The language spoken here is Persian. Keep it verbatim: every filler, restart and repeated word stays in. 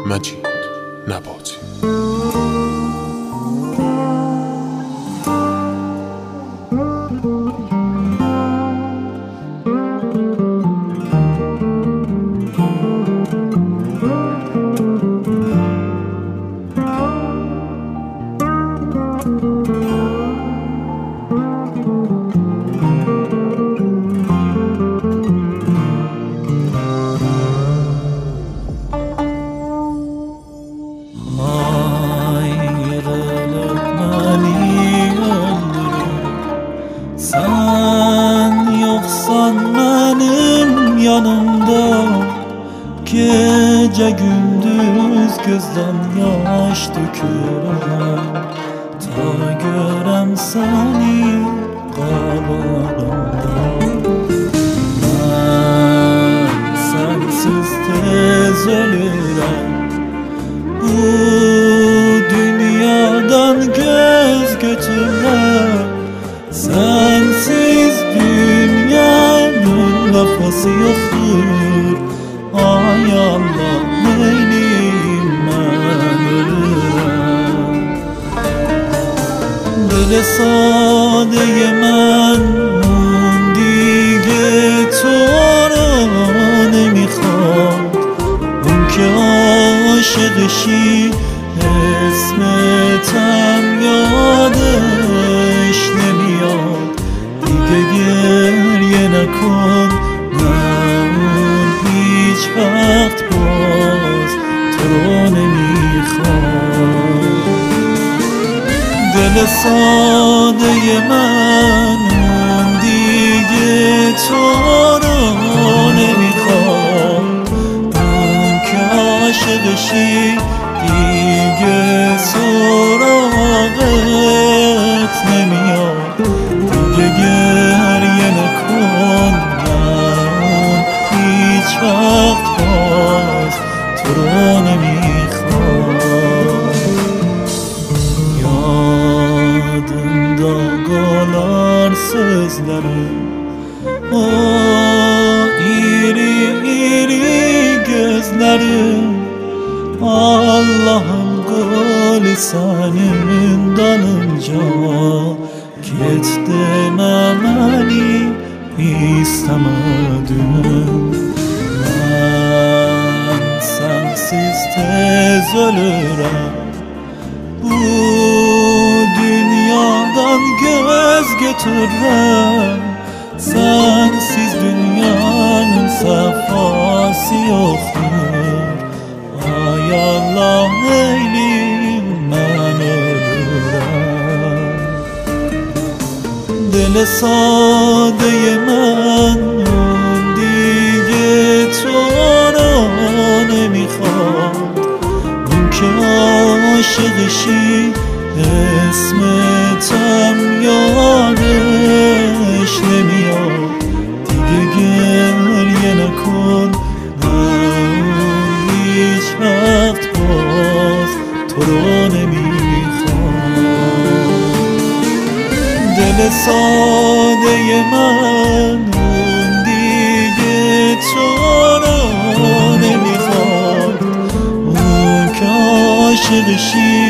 مجید نباتی. Sen yoksan benim yanımda, gece gündüz gözden yaş dökürüm. Ta görem seni qalarımda. Ben sensiz tez ölürüm, bu dünyadan göz götürürüm. Sensiz dünyanın lafası yoktur. Ay Allah, neyleyim ben ölürüm. Böyle sadeye men دیگه تو را نمیخواد. اون که عاشقشی اسمتم یادش نمیاد. دیگه گریه نکن، نه اون هیچ وقت باز تو رو نمیخواد. دل ساده من اون دیگه تو رو نمیخواد. اون که عاشقشی دیگه سراغت نمیاد. دیگه گریه نکن، نه اون هیچ وقت باز تو رو نمیخواد. Yadımda qalar sözlərim, o iri iri gözlərim. Allah'ım qoli sənin dalınca, get demə məni istəmədim. Mən sənsiz tez ölürəm, bu dünyadan göz götürürüm. Sensiz dünyanın safası yoktur. Ay Allah, neyleyim ben ölürüm. Dile sadeye men دیگه تو را نمیخواد. اون که عاشقشی اسمتم یادش نمیاد. دیگه گریه نکن، نه هیچ وقت باز تو رو نمیخواد. دل ساده من اون دیگه تو رو نمیخواد. اون که عاشقشی